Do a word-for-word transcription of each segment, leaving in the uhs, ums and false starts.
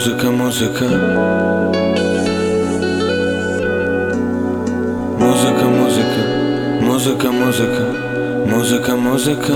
Музыка, музыка. Музыка, музыка. Музыка, музыка. Музыка, музыка.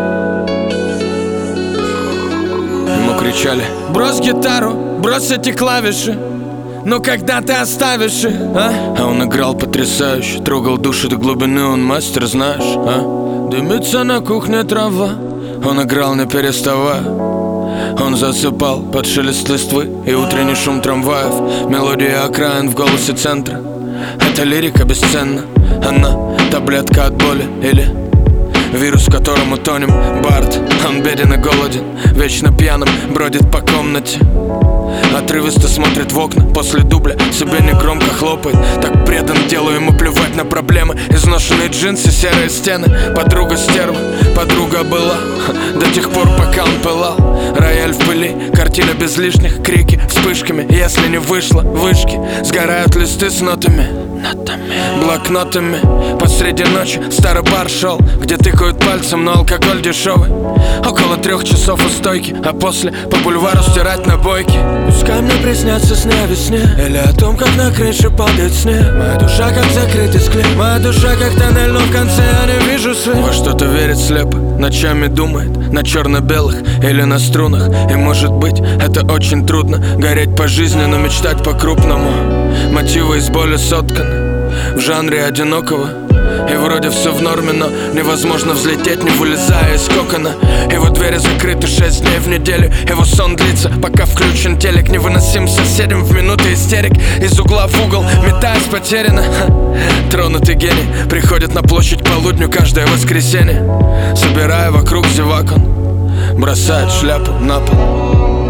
Ему кричали: брось гитару, брось эти клавиши. Но когда ты оставишь их, а? А он играл потрясающе, трогал души до глубины, он мастер, знаешь, а? Дымится на кухне трава, он играл не переставая. Он засыпал под шелест листвы и утренний шум трамваев. Мелодия окраин в голосе центра. Эта лирика бесценна. Она таблетка от боли или вирус, в котором утонем. Бард, он беден и голоден, вечно пьяным бродит по комнате. Отрывисто смотрит в окна после дубля, себе негромко хлопает. Так предан делу, ему плевать на проблемы. Изношенные джинсы, серые стены. Подруга стерва, подруга была до тех пор, пока он пылал. Рояль в пыли, картина без лишних, крики вспышками. Если не вышло, вышки. Сгорают листы с нотами, блокнотами. Посреди ночи старый бар шел, где тыкают пальцем, но алкоголь дешевый. Около трех часов у стойки, а после по бульвару стирать набойки. Пускай мне приснятся сны о весне, или о том, как на крыше падает снег. Моя душа как закрытый склеп, моя душа как тоннель, но в конце я не вижу свет. Во что-то верит слепо, ночами думает на черно-белых или на струнах. И может быть это очень трудно, гореть по жизни, но мечтать по-крупному. Мотивы из боли сотканы в жанре одинокого. И вроде все в норме, но невозможно взлететь, не вылезая из кокона. Его двери закрыты шесть дней в неделю. Его сон длится, пока включен телек. Невыносим соседям в минуты истерик. Из угла в угол, метаясь потеряно. Тронутый гений приходит на площадь к полудню каждое воскресенье. Собирая вокруг зевак, он бросает шляпу на пол.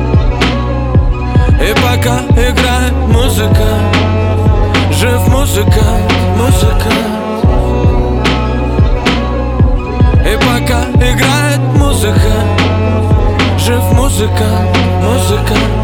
И пока играет музыка, жив музыка, музыка. И пока играет музыка, жив музыка, музыка.